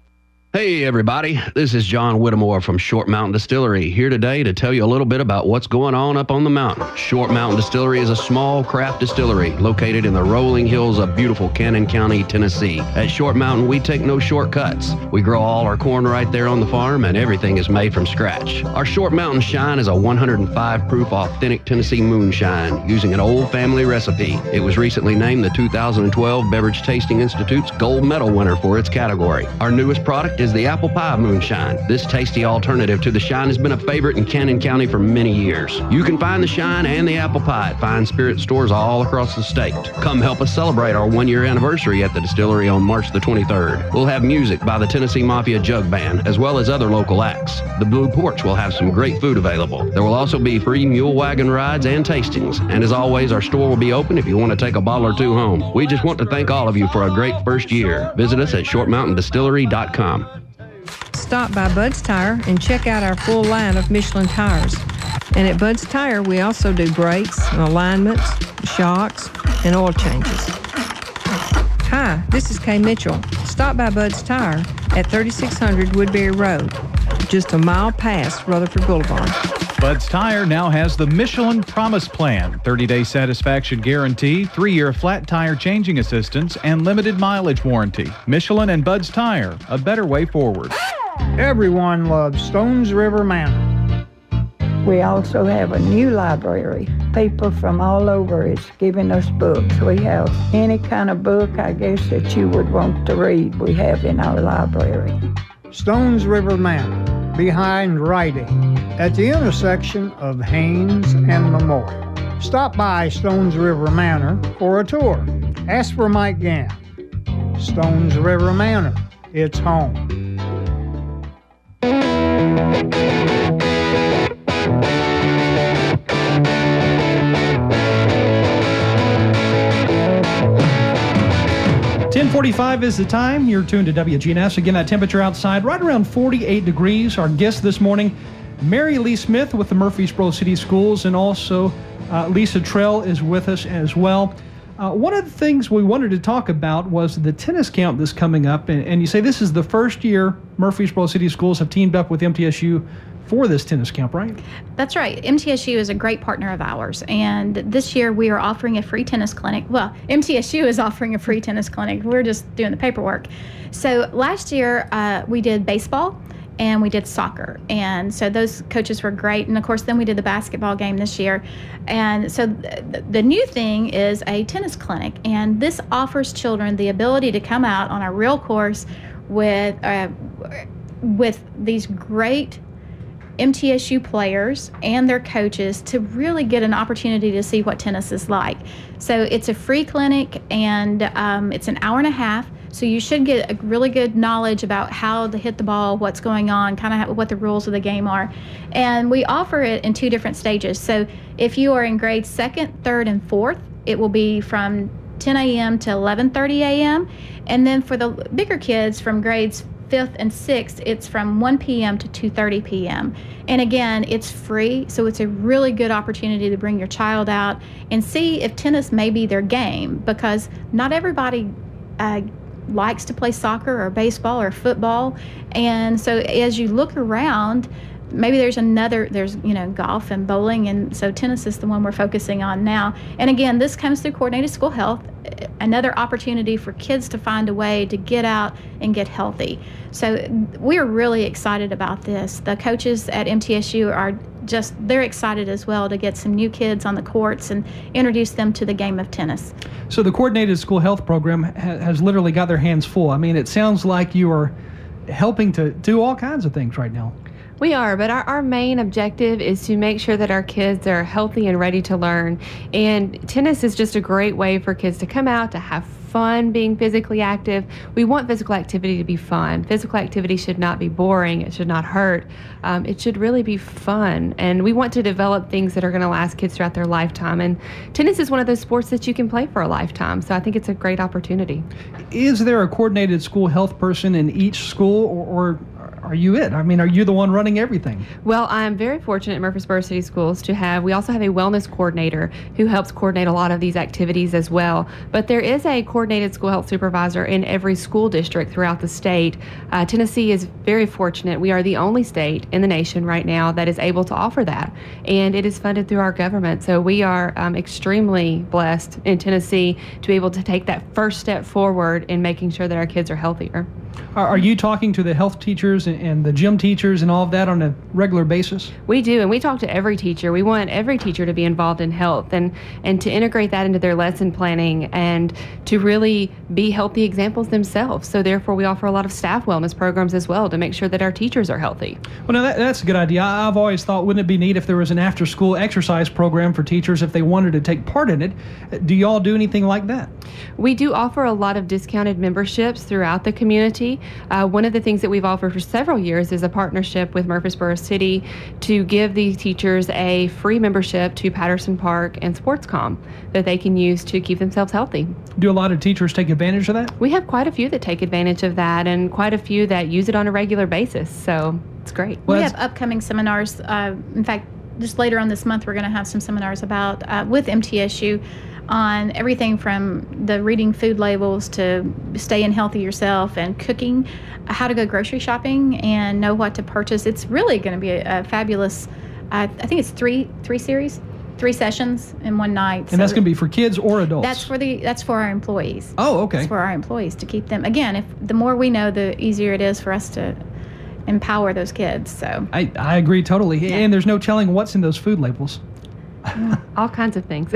Speaker 26: Hey everybody, this is John Whittemore from Short Mountain Distillery, here today to tell you a little bit about what's going on up on the mountain. Short Mountain Distillery is a small craft distillery located in the rolling hills of beautiful Cannon County, Tennessee. At Short Mountain, we take no shortcuts. We grow all our corn right there on the farm, and everything is made from scratch. Our Short Mountain Shine is a one hundred five proof authentic Tennessee moonshine using an old family recipe. It was recently named the two thousand twelve Beverage Tasting Institute's gold medal winner for its category. Our newest product is the Apple Pie Moonshine. This tasty alternative to the Shine has been a favorite in Cannon County for many years. You can find the Shine and the Apple Pie at fine spirit stores all across the state. Come help us celebrate our one-year anniversary at the distillery on March the twenty-third. We'll have music by the Tennessee Mafia Jug Band, as well as other local acts. The Blue Porch will have some great food available. There will also be free mule wagon rides and tastings. And as always, our store will be open if you want to take a bottle or two home. We just want to thank all of you for a great first year. Visit us at short mountain distillery dot com.
Speaker 27: Stop by Bud's Tire and check out our full line of Michelin tires. And at Bud's Tire, we also do brakes and alignments, shocks, and oil changes. Hi, this is Kay Mitchell. Stop by Bud's Tire at thirty-six hundred Woodbury Road, just a mile past Rutherford Boulevard.
Speaker 1: Bud's Tire now has the Michelin Promise Plan, thirty-day satisfaction guarantee, three-year flat tire changing assistance, and limited mileage warranty. Michelin and Bud's Tire, a better way forward.
Speaker 4: Everyone loves Stones River Manor.
Speaker 5: We also have a new library. People from all over is giving us books. We have any kind of book, I guess, that you would want to read, we have in our library.
Speaker 4: Stones River Manor, behind Rite Aid, at the intersection of Haynes and Memorial. Stop by Stones River Manor for a tour. Ask for Mike Gann. Stones River Manor, it's home.
Speaker 3: ten forty-five is the time. You're tuned to W G N S. Again, that temperature outside right around forty-eight degrees. Our guest this morning, Mary Lee Smith with the Murfreesboro City Schools, and also uh, Lisa Trell is with us as well. Uh, one of the things we wanted to talk about was the tennis camp that's coming up, and, and you say this is the first year Murfreesboro City Schools have teamed up with M T S U for this tennis camp, right?
Speaker 20: That's right. M T S U is a great partner of ours, and this year we are offering a free tennis clinic. Well, M T S U is offering a free tennis clinic. We're just doing the paperwork. So last year uh, we did baseball and we did soccer, and so those coaches were great. And of course, then we did the basketball game this year. And so th- the new thing is a tennis clinic, and this offers children the ability to come out on a real course with uh, with these great M T S U players and their coaches to really get an opportunity to see what tennis is like. So it's a free clinic, and um, it's an hour and a half. So you should get a really good knowledge about how to hit the ball, what's going on, kind of what the rules of the game are. And we offer it in two different stages. So if you are in grades second, third, and fourth, it will be from ten a.m. to eleven thirty a.m. And then for the bigger kids from grades fifth and sixth, it's from one p.m. to two thirty p.m. And again, it's free, so it's a really good opportunity to bring your child out and see if tennis may be their game, because not everybody uh, likes to play soccer or baseball or football. And so as you look around, maybe there's another, there's, you know, golf and bowling, and so tennis is the one we're focusing on now. And again, this comes through Coordinated School Health, another opportunity for kids to find a way to get out and get healthy. So we're really excited about this. The coaches at M T S U are just, they're excited as well to get some new kids on the courts and introduce them to the game of tennis.
Speaker 3: So the Coordinated School Health Program ha- has literally got their hands full. I mean, it sounds like you are helping to do all kinds of things right now.
Speaker 19: We are, but our, our main objective is to make sure that our kids are healthy and ready to learn. And tennis is just a great way for kids to come out, to have fun being physically active. We want physical activity to be fun. Physical activity should not be boring. It should not hurt. Um, it should really be fun. And we want to develop things that are going to last kids throughout their lifetime. And tennis is one of those sports that you can play for a lifetime. So I think it's a great opportunity.
Speaker 3: Is there a coordinated school health person in each school, or, or are you it? I mean, are you the one running everything?
Speaker 19: Well, I'm very fortunate at Murfreesboro City Schools to have, we also have a wellness coordinator who helps coordinate a lot of these activities as well. But there is a coordinated school health supervisor in every school district throughout the state. Uh, Tennessee is very fortunate. We are the only state in the nation right now that is able to offer that. And it is funded through our government. So we are um, extremely blessed in Tennessee to be able to take that first step forward in making sure that our kids are healthier.
Speaker 3: Are, are you talking to the health teachers and, and the gym teachers and all of that on a regular basis?
Speaker 19: We do, and we talk to every teacher. We want every teacher to be involved in health and, and to integrate that into their lesson planning and to really be healthy examples themselves. So therefore, we offer a lot of staff wellness programs as well to make sure that our teachers are healthy.
Speaker 3: Well, now that, that's a good idea. I've always thought, wouldn't it be neat if there was an after-school exercise program for teachers if they wanted to take part in it? Do y'all do anything like that?
Speaker 19: We do offer a lot of discounted memberships throughout the community. Uh, one of the things that we've offered for several years is a partnership with Murfreesboro City to give the teachers a free membership to Patterson Park and SportsCom that they can use to keep themselves healthy.
Speaker 3: Do a lot of teachers take advantage of that?
Speaker 19: We have quite a few that take advantage of that and quite a few that use it on a regular basis. So it's great.
Speaker 20: Well, we have upcoming seminars. Uh, in fact, just later on this month, we're going to have some seminars about uh, with M T S U on everything from the reading food labels to staying healthy yourself and cooking, how to go grocery shopping and know what to purchase. It's really going to be a, a fabulous I, I think it's three three series, three sessions in one night.
Speaker 3: And
Speaker 20: so
Speaker 3: that's going to be for kids or adults?
Speaker 20: That's for the that's for our employees.
Speaker 3: Oh, okay.
Speaker 20: That's for our employees to keep them. Again, if the more we know, the easier it is for us to empower those kids. So
Speaker 3: I, I agree totally. Yeah. And there's no telling what's in those food labels.
Speaker 19: All kinds of things.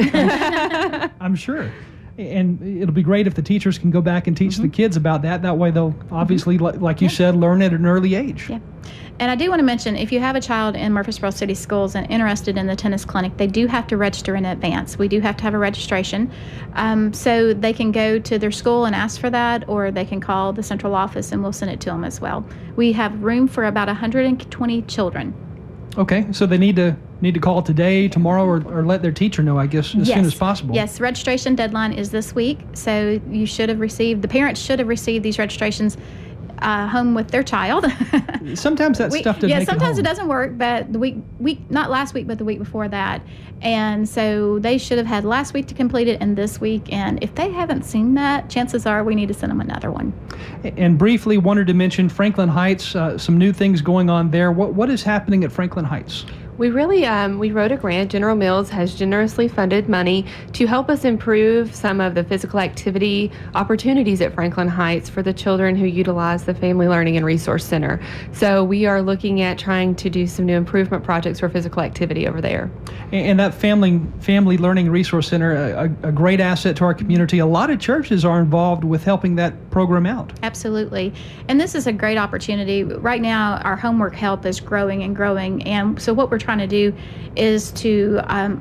Speaker 3: I'm sure. And it'll be great if the teachers can go back and teach mm-hmm. the kids about that. That way they'll obviously, mm-hmm. like you yeah. said, learn at an early age.
Speaker 20: Yeah. And I do want to mention, if you have a child in Murfreesboro City Schools and interested in the tennis clinic, they do have to register in advance. We do have to have a registration. Um, so they can go to their school and ask for that, or they can call the central office and we'll send it to them as well. We have room for about one hundred twenty children.
Speaker 3: Okay, so they need to need to call today, tomorrow, or, or let their teacher know, I guess, as
Speaker 20: yes.
Speaker 3: soon as possible.
Speaker 20: Yes, registration deadline is this week, so you should have received, the parents should have received these registrations uh, home with their child.
Speaker 3: Sometimes that
Speaker 20: we,
Speaker 3: stuff doesn't
Speaker 20: yeah,
Speaker 3: make
Speaker 20: sometimes
Speaker 3: it,
Speaker 20: it doesn't work, but the week, week, not last week, but the week before that. And so they should have had last week to complete it and this week. And if they haven't seen that, chances are we need to send them another one.
Speaker 3: And briefly wanted to mention Franklin Heights, uh, some new things going on there. What What is happening at Franklin Heights?
Speaker 19: We really, um, we wrote a grant. General Mills has generously funded money to help us improve some of the physical activity opportunities at Franklin Heights for the children who utilize the Family Learning and Resource Center. So we are looking at trying to do some new improvement projects for physical activity over there.
Speaker 3: And that Family Family Learning Resource Center, a, a great asset to our community. A lot of churches are involved with helping that program out.
Speaker 20: Absolutely. And this is a great opportunity. Right now, our homework help is growing and growing. And so what we're trying to do is to um,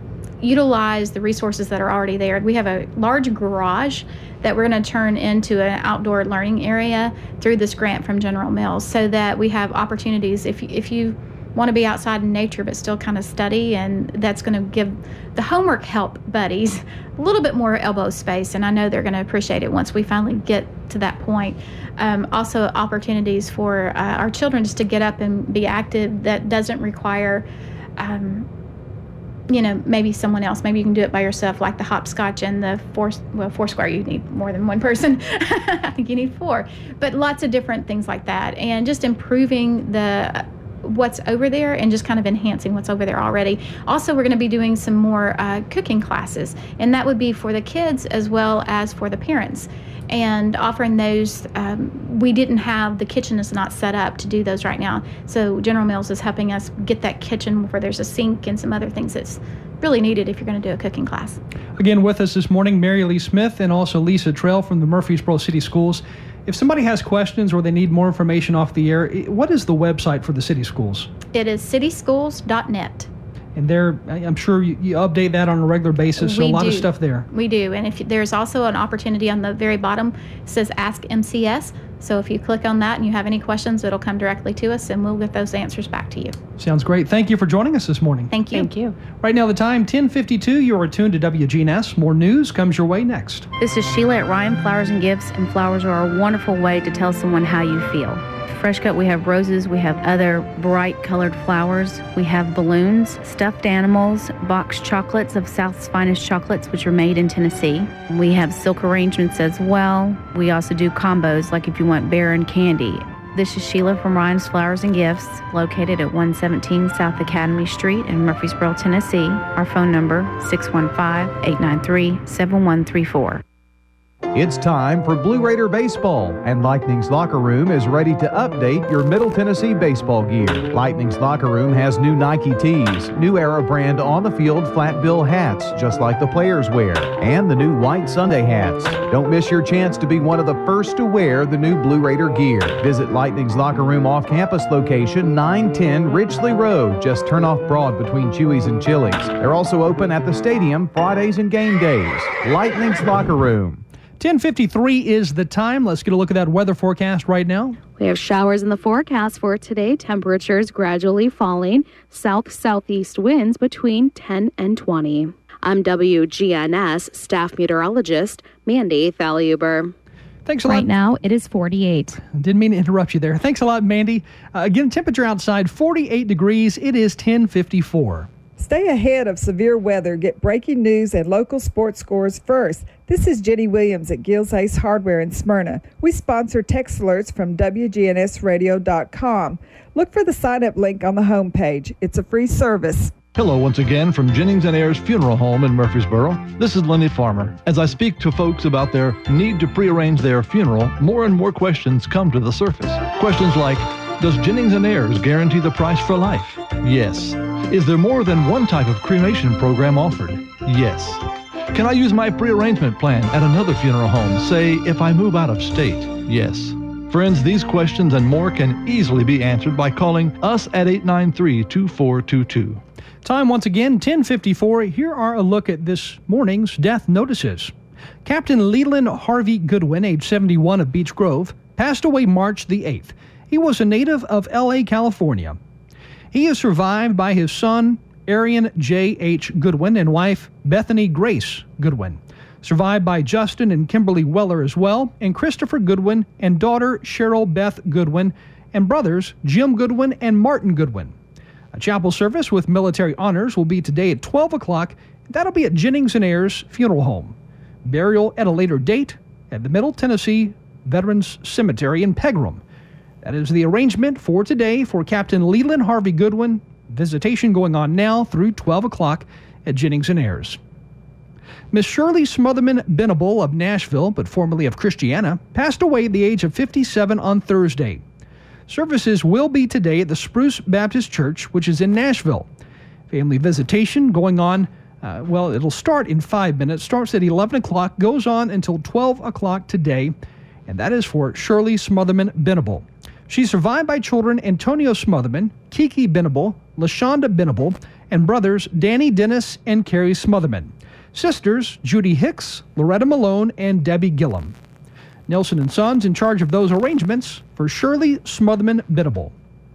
Speaker 20: utilize the resources that are already there. We have a large garage that we're going to turn into an outdoor learning area through this grant from General Mills, so that we have opportunities. If, if you want to be outside in nature but still kind of study, and that's going to give the homework help buddies a little bit more elbow space, and I know they're going to appreciate it once we finally get to that point. Um, also opportunities for uh, our children just to get up and be active that doesn't require um, you know, maybe someone else. Maybe you can do it by yourself, like the hopscotch and the four, well, Foursquare, you need more than one person. I think you need four, but lots of different things like that, and just improving the what's over there and just kind of enhancing what's over there already. Also, we're going to be doing some more uh, cooking classes, and that would be for the kids as well as for the parents. And offering those, um, we didn't have, the kitchen is not set up to do those right now. So General Mills is helping us get that kitchen where there's a sink and some other things that's really needed if you're going to do a cooking class.
Speaker 3: Again, with us this morning, Mary Lee Smith and also Lisa Trell from the Murfreesboro City Schools. If somebody has questions or they need more information off the air, what is the website for the city schools?
Speaker 20: It is city schools dot net.
Speaker 3: And there, I'm sure you, you update that on a regular basis, so
Speaker 20: we
Speaker 3: a lot
Speaker 20: do.
Speaker 3: of stuff there.
Speaker 20: We do, and if there's also an opportunity on the very bottom, it says Ask M C S. So if you click on that and you have any questions, it'll come directly to us, and we'll get those answers back to you.
Speaker 3: Sounds great. Thank you for joining us this morning.
Speaker 20: Thank you.
Speaker 19: Thank you.
Speaker 3: Right now, the time, ten fifty-two. You are tuned to W G N S. More news comes your way next.
Speaker 6: This is Sheila at Ryan Flowers and Gifts, and flowers are a wonderful way to tell someone how you feel. Fresh cut, we have roses, we have other bright colored flowers, we have balloons, stuffed animals, boxed chocolates of South's finest chocolates, which are made in Tennessee. We have silk arrangements as well. We also do combos, like if you want bear and candy. This is Sheila from Ryan's Flowers and Gifts, located at one seventeen South Academy Street in Murfreesboro, Tennessee. Our phone number, six one five, eight nine three, seven one three four.
Speaker 7: It's time for Blue Raider Baseball, and Lightning's Locker Room is ready to update your Middle Tennessee baseball gear. Lightning's Locker Room has new Nike tees, new Era brand on-the-field flat bill hats, just like the players wear, and the new white Sunday hats. Don't miss your chance to be one of the first to wear the new Blue Raider gear. Visit Lightning's Locker Room off-campus location, nine ten Ridgely Road. Just turn off Broad between Chewy's and Chili's. They're also open at the stadium Fridays and game days. Lightning's Locker Room.
Speaker 3: ten fifty-three is the time. Let's get a look at that weather forecast right now.
Speaker 8: We have showers in the forecast for today. Temperatures gradually falling. South-southeast winds between ten and twenty. I'm W G N S staff meteorologist Mandy Thaluber.
Speaker 3: Thanks a lot.
Speaker 8: Right now, it is forty-eight.
Speaker 3: Didn't mean to interrupt you there. Thanks a lot, Mandy. Uh, again, temperature outside forty-eight degrees. It is ten fifty-four.
Speaker 9: Stay ahead of severe weather. Get breaking news and local sports scores first. This is Jenny Williams at Gills Ace Hardware in Smyrna. We sponsor text alerts from W G N S radio dot com. Look for the sign-up link on the homepage. It's a free service.
Speaker 10: Hello once again from Jennings and Ayers Funeral Home in Murfreesboro. This is Lenny Farmer. As I speak to folks about their need to prearrange their funeral, more and more questions come to the surface. Questions like, does Jennings and Ayers guarantee the price for life? Yes. Is there more than one type of cremation program offered? Yes. Can I use my prearrangement plan at another funeral home, say if I move out of state? Yes. Friends, these questions and more can easily be answered by calling us at eight nine three, two four two two.
Speaker 3: Time once again, ten fifty-four. Here are a look at this morning's death notices. Captain Leland Harvey Goodwin, age seventy-one, of Beech Grove, passed away March the eighth. He was a native of L A, California. He is survived by his son, Arian J H. Goodwin, and wife, Bethany Grace Goodwin. Survived by Justin and Kimberly Weller as well, and Christopher Goodwin, and daughter, Cheryl Beth Goodwin, and brothers, Jim Goodwin and Martin Goodwin. A chapel service with military honors will be today at twelve o'clock. That'll be at Jennings and Ayers Funeral Home. Burial at a later date at the Middle Tennessee Veterans Cemetery in Pegram. That is the arrangement for today for Captain Leland Harvey Goodwin. Visitation going on now through twelve o'clock at Jennings and Ayers. Miss Shirley Smotherman Benable of Nashville, but formerly of Christiana, passed away at the age of fifty-seven on Thursday. Services will be today at the Spruce Baptist Church, which is in Nashville. Family visitation going on, uh, well, it'll start in five minutes, starts at eleven o'clock, goes on until twelve o'clock today, and that is for Shirley Smotherman Benable. She's survived by children Antonio Smotherman, Kiki Benable, LaShonda Benable, and brothers Danny Dennis and Carrie Smotherman. Sisters Judy Hicks, Loretta Malone, and Debbie Gillum. Nelson and Sons in charge of those arrangements for Shirley Smotherman Benable.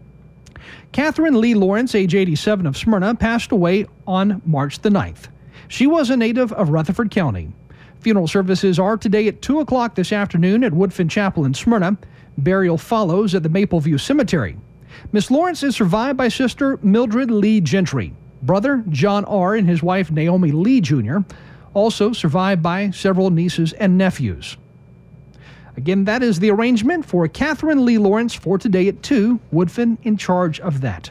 Speaker 3: Catherine Lee Lawrence, age eighty-seven, of Smyrna, passed away on March the ninth. She was a native of Rutherford County. Funeral services are today at two o'clock this afternoon at Woodfin Chapel in Smyrna. Burial follows at the Mapleview Cemetery. Miss Lawrence is survived by sister Mildred Lee Gentry, brother John R. and his wife Naomi Lee Junior, also survived by several nieces and nephews. Again, that is the arrangement for Catherine Lee Lawrence for today at two, Woodfin in charge of that.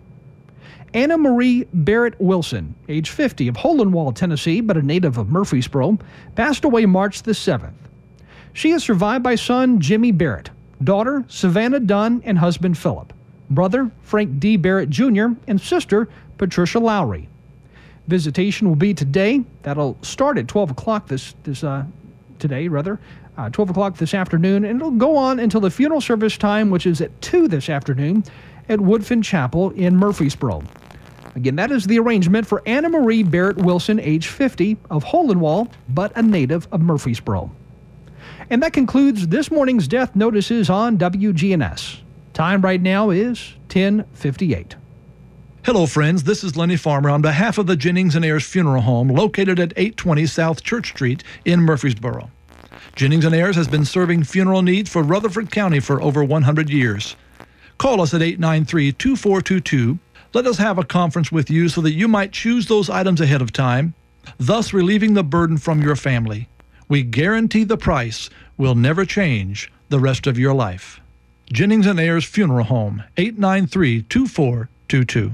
Speaker 3: Anna Marie Barrett Wilson, age fifty, of Holenwall, Tennessee, but a native of Murfreesboro, passed away March the seventh. She is survived by son Jimmy Barrett, daughter Savannah Dunn and husband Philip, brother Frank D. Barrett Junior, and sister Patricia Lowry. Visitation will be today. That'll start at twelve o'clock this, this uh, today, rather. Uh, twelve o'clock this afternoon, and it'll go on until the funeral service time, which is at two this afternoon at Woodfin Chapel in Murfreesboro. Again, that is the arrangement for Anna Marie Barrett Wilson, age fifty, of Holenwall, but a native of Murfreesboro. And that concludes this morning's death notices on W G N S. Time right now is ten fifty-eight.
Speaker 10: Hello, friends. This is Lenny Farmer on behalf of the Jennings and Ayers Funeral Home located at eight twenty South Church Street in Murfreesboro. Jennings and Ayers has been serving funeral needs for Rutherford County for over one hundred years. Call us at eight nine three, two four two two. Let us have a conference with you so that you might choose those items ahead of time, thus relieving the burden from your family. We guarantee the price will never change the rest of your life. Jennings and Ayers Funeral Home, eight nine three, two four two two.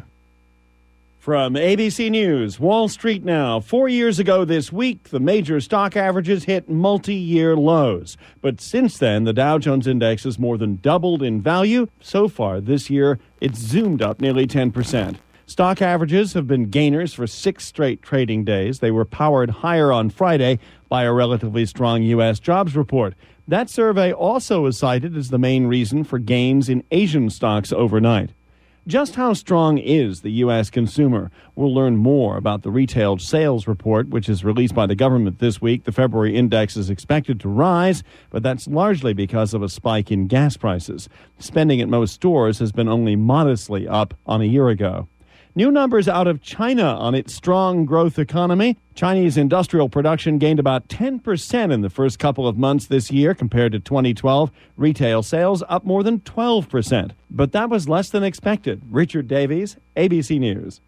Speaker 11: From A B C News, Wall Street Now. Four years ago this week, the major stock averages hit multi-year lows. But since then, the Dow Jones Index has more than doubled in value. So far this year, it's zoomed up nearly ten percent. Stock averages have been gainers for six straight trading days. They were powered higher on Friday by a relatively strong U S jobs report. That survey also was cited as the main reason for gains in Asian stocks overnight. Just how strong is the U S consumer? We'll learn more about the retail sales report, which is released by the government this week. The February index is expected to rise, but that's largely because of a spike in gas prices. Spending at most stores has been only modestly up on a year ago. New numbers out of China on its strong growth economy. Chinese industrial production gained about ten percent in the first couple of months this year compared to twenty twelve. Retail sales up more than twelve percent. But that was less than expected. Richard Davies, A B C News.